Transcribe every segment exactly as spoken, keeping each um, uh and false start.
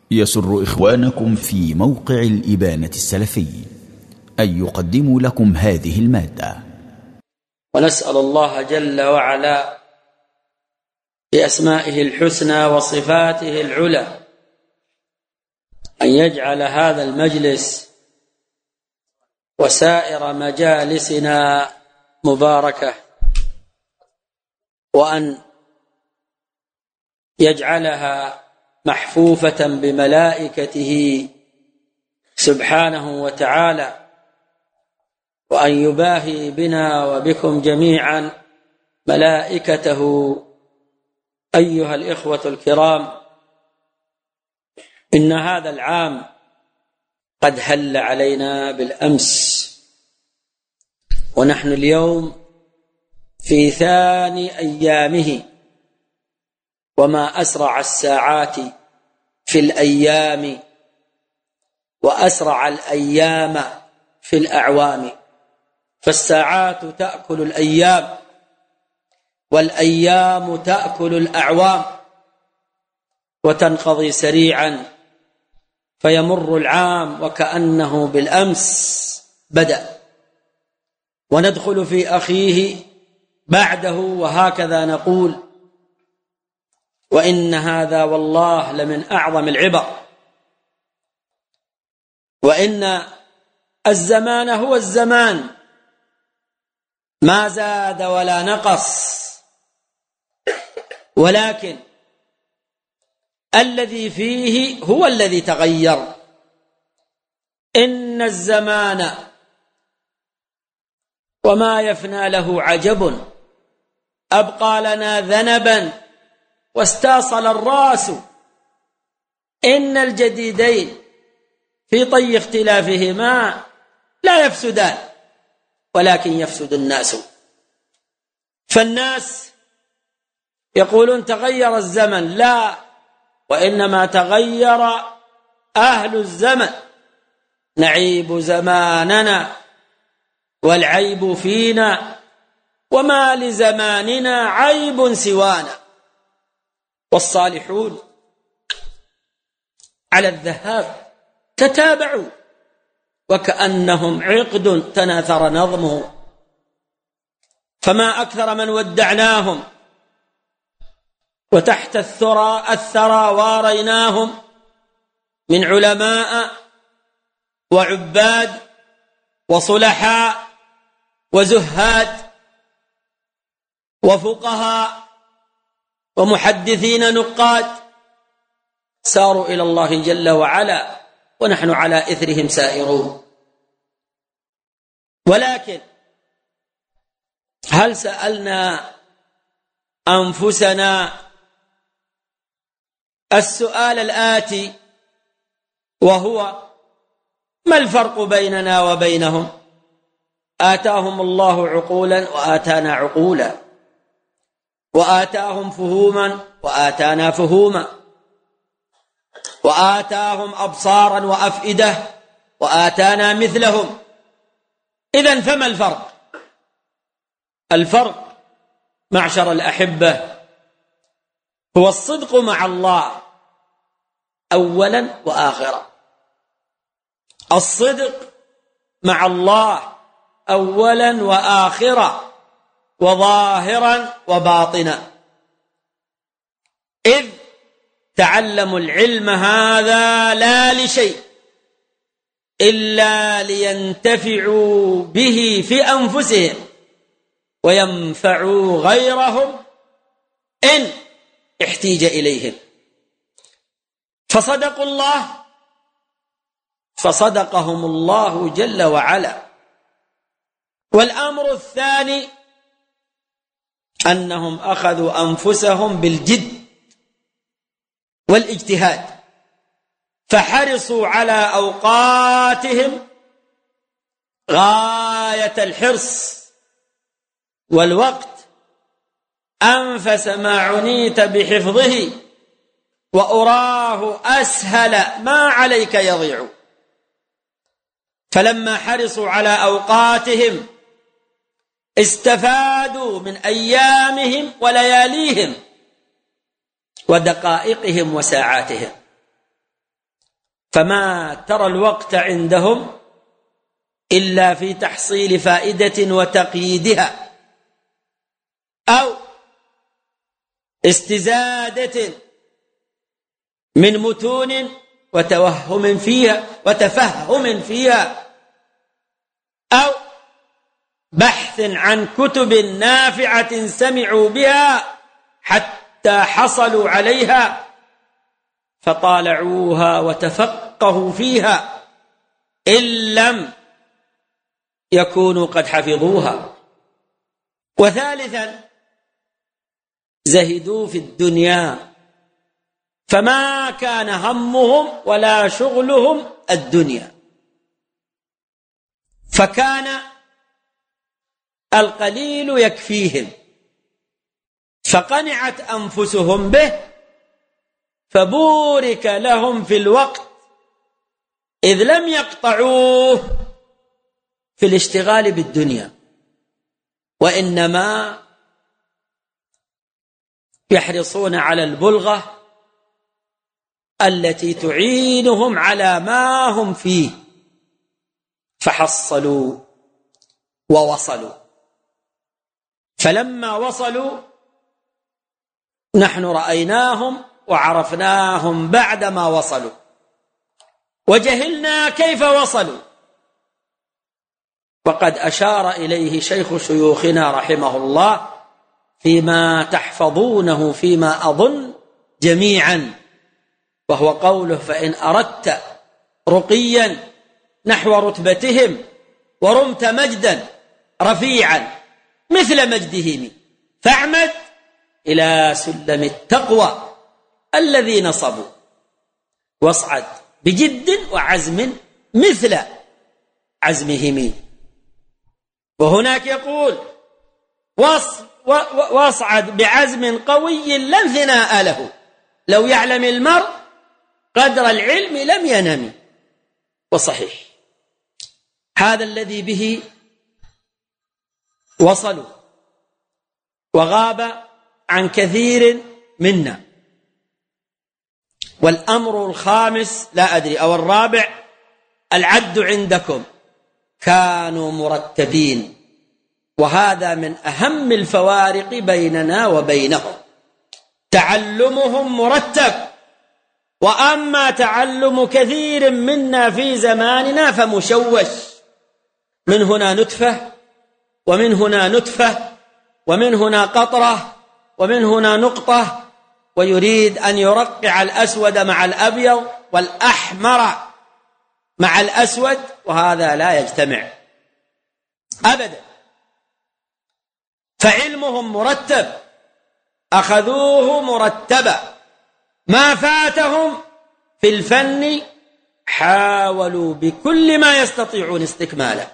يسر إخوانكم في موقع الإبانة السلفي أن يقدموا لكم هذه المادة. ونسأل الله جل وعلا بأسمائه الحسنى وصفاته العلى أن يجعل هذا المجلس وسائر مجالسنا مباركة، وأن يجعلها محفوفة بملائكته سبحانه وتعالى، وأن يباهي بنا وبكم جميعا ملائكته. أيها الإخوة الكرام، إن هذا العام قد هل علينا بالأمس، ونحن اليوم في ثاني أيامه، وما أسرع الساعات في الأيام وأسرع الأيام في الأعوام، فالساعات تأكل الأيام والأيام تأكل الأعوام، وتنقضي سريعا فيمر العام وكأنه بالأمس بدأ، وندخل في أخيه بعده، وهكذا نقول. وإن هذا والله لمن أعظم العبر، وإن الزمان هو الزمان ما زاد ولا نقص، ولكن الذي فيه هو الذي تغير. إن الزمان وما يفنى له عجب، أبقى لنا ذنبا واستاصل الراس. إن الجديدين في طي اختلافهما لا يفسدان، ولكن يفسد الناس. فالناس يقولون تغير الزمن، لا، وإنما تغير أهل الزمن. نعيب زماننا والعيب فينا، وما لزماننا عيب سوانا. والصالحون على الذهاب تتابعوا وكأنهم عقد تناثر نظمه، فما أكثر من ودعناهم وتحت الثرى الثرى واريناهم من علماء وعباد وصلحاء وزهاد وفقهاء ومحدثين نقاد، ساروا إلى الله جل وعلا ونحن على إثرهم سائرون. ولكن هل سألنا أنفسنا السؤال الآتي، وهو: ما الفرق بيننا وبينهم؟ آتاهم الله عقولا وآتانا عقولا، وآتاهم فهوما وآتانا فهوما، وآتاهم أبصارا وأفئدة وآتانا مثلهم. إذن فما الفرق؟ الفرق معشر الأحبة هو الصدق مع الله أولا وآخرا. الصدق مع الله أولا وآخرا، وظاهرا وباطنا. إذ تعلموا العلم هذا لا لشيء إلا لينتفعوا به في أنفسهم وينفعوا غيرهم إن احتيج إليهم. فصدقوا الله فصدقهم الله جل وعلا. والأمر الثاني أنهم أخذوا أنفسهم بالجد والاجتهاد، فحرصوا على أوقاتهم غاية الحرص، والوقت أنفس ما عنيت بحفظه، وأراه أسهل ما عليك يضيع. فلما حرصوا على أوقاتهم استفادوا من أيامهم ولياليهم ودقائقهم وساعاتهم. فما ترى الوقت عندهم إلا في تحصيل فائدة وتقييدها أو استزادة من متون وتوهم فيها وتفهم فيها أو بحث عن كتب نافعة سمعوا بها حتى حصلوا عليها فطالعوها وتفقهوا فيها إن لم يكونوا قد حفظوها. وثالثا زهدوا في الدنيا فما كان همهم ولا شغلهم الدنيا، فكان القليل يكفيهم فقنعت أنفسهم به فبورك لهم في الوقت إذ لم يقطعوه في الاشتغال بالدنيا، وإنما يحرصون على البلغة التي تعينهم على ما هم فيه فحصلوا ووصلوا. فلما وصلوا نحن رأيناهم وعرفناهم بعدما وصلوا وجهلنا كيف وصلوا، وقد أشار إليه شيخ شيوخنا رحمه الله فيما تحفظونه فيما أظن جميعا، وهو قوله: فإن أردت رقيا نحو رتبتهم ورمت مجدا رفيعا مثل مجدهم فاعمد إلى سلم التقوى الذي نصبوا واصعد بجد وعزم مثل عزمهم. وهناك يقول: واصعد بعزم قوي لا انثناء له، لو يعلم المرء قدر العلم لم ينم. وصحيح هذا الذي به وصلوا وغاب عن كثير منا. والأمر الخامس لا أدري أو الرابع العد عندكم، كانوا مرتبين، وهذا من أهم الفوارق بيننا وبينهم. تعلمهم مرتب، وأما تعلم كثير منا في زماننا فمشوش، من هنا نتفة ومن هنا نتفة ومن هنا قطرة ومن هنا نقطة، ويريد أن يرقع الأسود مع الأبيض والأحمر مع الأسود، وهذا لا يجتمع أبدا. فعلمهم مرتب، أخذوه مرتبا، ما فاتهم في الفن حاولوا بكل ما يستطيعون استكماله.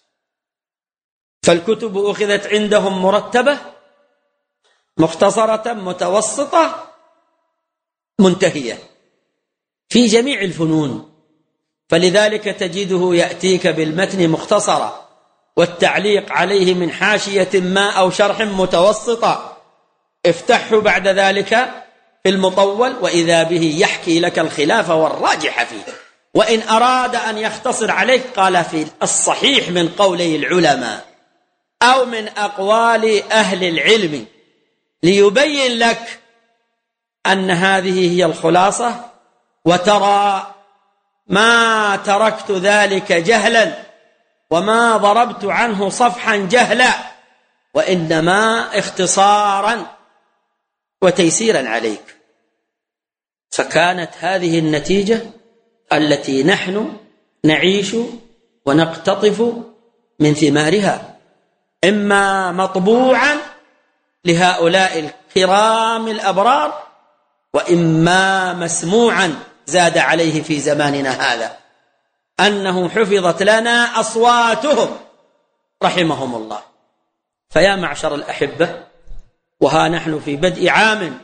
فالكتب أخذت عندهم مرتبة، مختصرة، متوسطة، منتهية في جميع الفنون. فلذلك تجده يأتيك بالمتن مختصرة، والتعليق عليه من حاشية ما أو شرح متوسطة، افتحه بعد ذلك في المطول وإذا به يحكي لك الخلاف والراجح فيه. وإن أراد أن يختصر عليك قال في الصحيح من قولي العلماء أو من أقوال أهل العلم، ليبين لك أن هذه هي الخلاصة. وترى ما تركت ذلك جهلا وما ضربت عنه صفحا جهلا، وإنما اختصارا وتيسيرا عليك. فكانت هذه النتيجة التي نحن نعيش ونقتطف من ثمارها، إما مطبوعا لهؤلاء الكرام الأبرار، وإما مسموعا زاد عليه في زماننا هذا أنه حفظت لنا أصواتهم رحمهم الله. فيا معشر الأحبة، وها نحن في بدء عام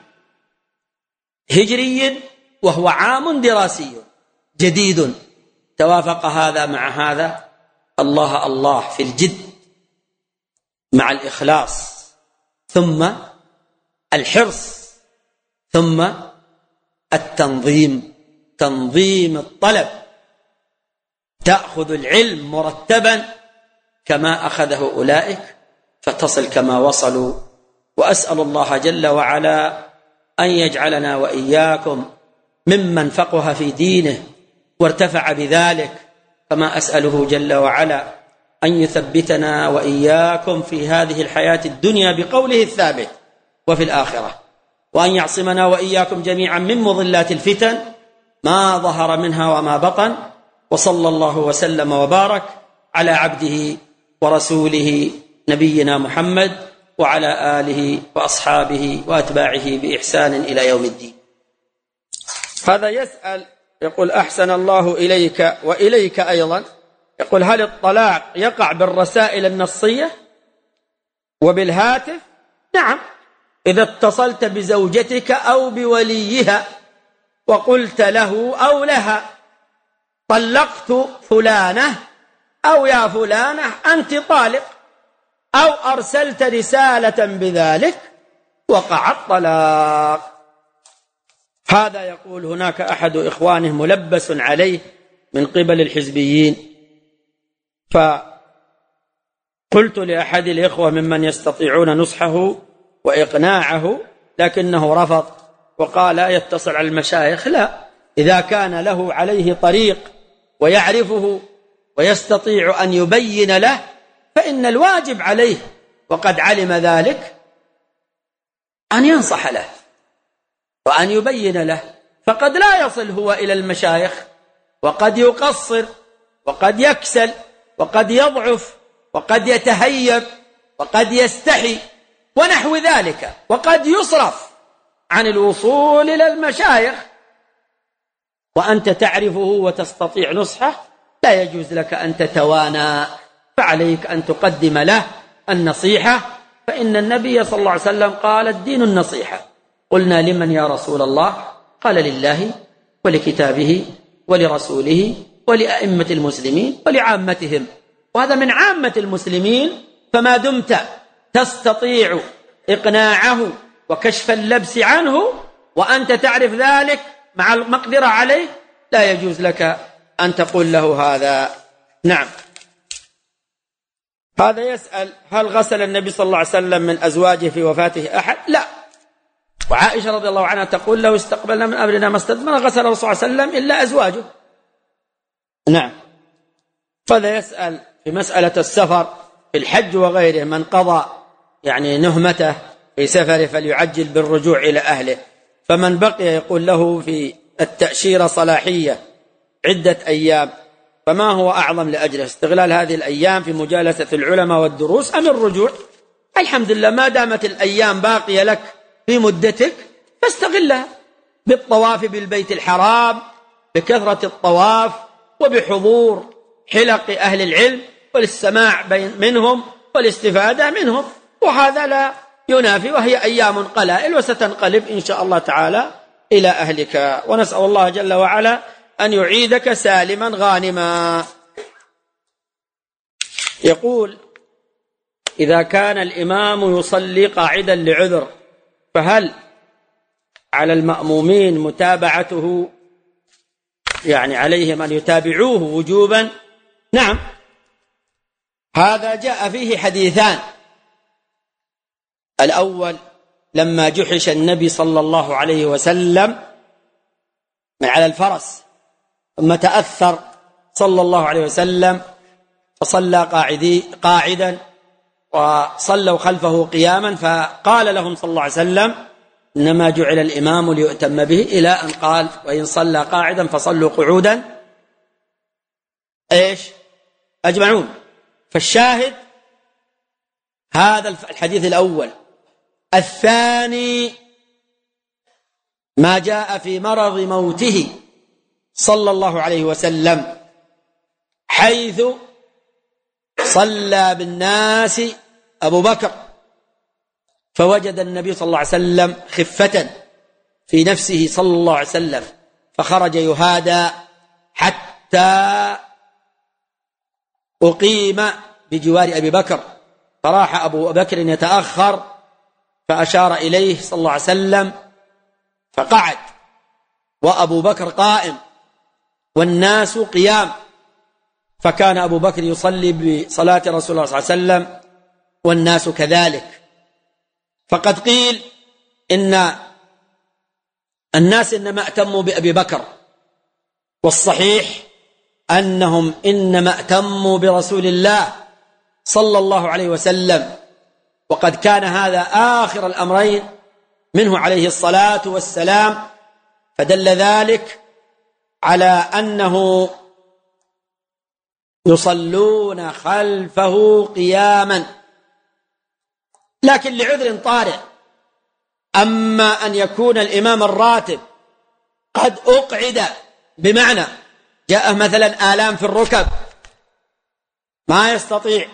هجري وهو عام دراسي جديد، توافق هذا مع هذا. الله الله في الجد مع الإخلاص، ثم الحرص، ثم التنظيم، تنظيم الطلب، تأخذ العلم مرتبا كما أخذه أولئك فتصل كما وصلوا. وأسأل الله جل وعلا أن يجعلنا وإياكم ممن فقه في دينه وارتفع بذلك، كما أسأله جل وعلا أن يثبتنا وإياكم في هذه الحياة الدنيا بقوله الثابت وفي الآخرة، وأن يعصمنا وإياكم جميعا من مضلات الفتن ما ظهر منها وما بطن. وصلى الله وسلم وبارك على عبده ورسوله نبينا محمد وعلى آله وأصحابه وأتباعه بإحسان إلى يوم الدين. هذا يسأل يقول: أحسن الله إليك وإليك أيضا، يقول: هل الطلاق يقع بالرسائل النصية وبالهاتف؟ نعم، إذا اتصلت بزوجتك أو بوليها وقلت له أو لها: طلقت فلانة، أو يا فلانة أنت طالق، أو أرسلت رسالة بذلك، وقع الطلاق. هذا يقول هناك أحد إخوانه ملبس عليه من قبل الحزبيين، فقلت لأحد الإخوة ممن يستطيعون نصحه وإقناعه لكنه رفض وقال: لا يتصل على المشايخ. لا، إذا كان له عليه طريق ويعرفه ويستطيع أن يبين له فإن الواجب عليه وقد علم ذلك أن ينصح له وأن يبين له، فقد لا يصل هو إلى المشايخ، وقد يقصر، وقد يكسل، وقد يضعف، وقد يتهيب، وقد يستحي ونحو ذلك، وقد يصرف عن الوصول إلى المشايخ، وأنت تعرفه وتستطيع نصحه، لا يجوز لك أن تتوانى، فعليك أن تقدم له النصيحة، فإن النبي صلى الله عليه وسلم قال: الدين النصيحة. قلنا: لمن يا رسول الله؟ قال: لله ولكتابه ولرسوله ولأئمة المسلمين ولعامتهم. وهذا من عامة المسلمين، فما دمت تستطيع إقناعه وكشف اللبس عنه وأنت تعرف ذلك مع المقدرة عليه، لا يجوز لك أن تقول له هذا. نعم. هذا يسأل: هل غسل النبي صلى الله عليه وسلم من أزواجه في وفاته أحد؟ لا. وعائشة رضي الله عنها تقول: لو استقبلنا من أمرنا ما استدبر غسل الرسول صلى الله عليه وسلم إلا أزواجه. نعم. فهذا يسأل في مسألة السفر في الحج وغيره، من قضى يعني نهمته في سفره فليعجل بالرجوع إلى أهله، فمن بقي يقول له في التأشيرة صلاحية عدة أيام، فما هو أعظم لأجله؟ استغلال هذه الأيام في مجالسة العلماء والدروس أم الرجوع؟ الحمد لله، ما دامت الأيام باقية لك في مدتك فاستغلها بالطواف بالبيت الحرام، بكثرة الطواف، وبحضور حلق أهل العلم والاستماع منهم والاستفادة منهم، وهذا لا ينافي، وهي أيام قلائل وستنقلب إن شاء الله تعالى إلى أهلك. ونسأل الله جل وعلا أن يعيدك سالما غانما. يقول: إذا كان الإمام يصلي قاعدا لعذر فهل على المأمومين متابعته؟ يعني عليهم أن يتابعوه وجوبا؟ نعم، هذا جاء فيه حديثان. الأول: لما جحش النبي صلى الله عليه وسلم من على الفرس ثم تأثر صلى الله عليه وسلم فصلى قاعدي قاعدا وصلوا خلفه قياما، فقال لهم صلى الله عليه وسلم: إنما جعل الإمام ليؤتم به، إلى أن قال: وإن صلى قاعدا فصلوا قعودا إيش أجمعون. فالشاهد هذا الحديث الأول. الثاني: ما جاء في مرض موته صلى الله عليه وسلم، حيث صلى بالناس أبو بكر، فوجد النبي صلى الله عليه وسلم خفة في نفسه صلى الله عليه وسلم، فخرج يهادى حتى أقيم بجوار أبي بكر، فراح أبو بكر يتأخر فأشار إليه صلى الله عليه وسلم فقعد، وأبو بكر قائم والناس قيام، فكان أبو بكر يصلي بصلاة رسول الله صلى الله عليه وسلم والناس كذلك. فقد قيل إن الناس إنما اتموا بأبي بكر، والصحيح أنهم إنما اتموا برسول الله صلى الله عليه وسلم، وقد كان هذا آخر الأمرين منه عليه الصلاة والسلام، فدل ذلك على أنه يصلون خلفه قياما، لكن لعذر طارئ. أما أن يكون الإمام الراتب قد أقعد، بمعنى جاء مثلا آلام في الركب ما يستطيع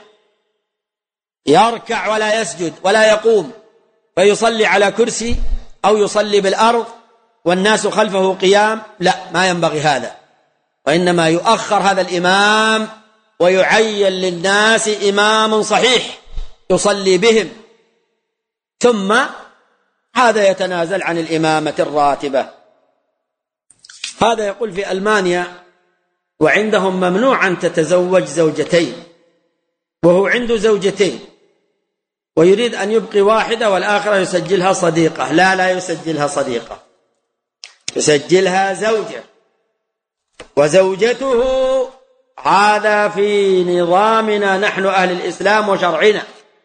يركع ولا يسجد ولا يقوم، فيصلي على كرسي أو يصلي بالأرض والناس خلفه قيام، لا، ما ينبغي هذا، وإنما يؤخر هذا الإمام ويعين للناس إمام صحيح يصلي بهم، ثم هذا يتنازل عن الإمامة الراتبة. هذا يقول في ألمانيا وعندهم ممنوع أن تتزوج زوجتين، وهو عنده زوجتين ويريد أن يبقي واحدة والآخرة يسجلها صديقة. لا لا يسجلها صديقة، يسجلها زوجة، وزوجته هذا في نظامنا نحن أهل الإسلام وشرعنا.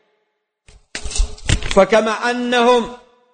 فكما أنهم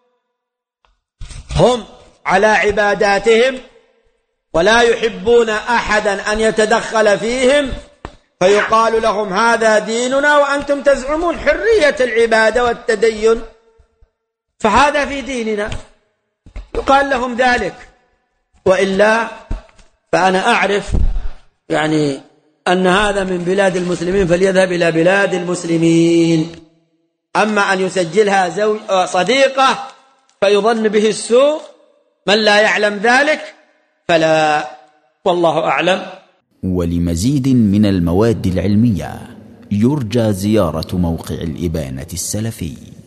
هم على عباداتهم ولا يحبون أحدا أن يتدخل فيهم، فيقال لهم هذا ديننا وأنتم تزعمون حرية العبادة والتدين، فهذا في ديننا، يقال لهم ذلك. وإلا فأنا أعرف يعني أن هذا من بلاد المسلمين فليذهب إلى بلاد المسلمين. أما أن يسجلها زوج صديقة فيظن به السوء من لا يعلم ذلك فلا، والله أعلم. ولمزيد من المواد العلمية يرجى زيارة موقع الإبانة السلفي.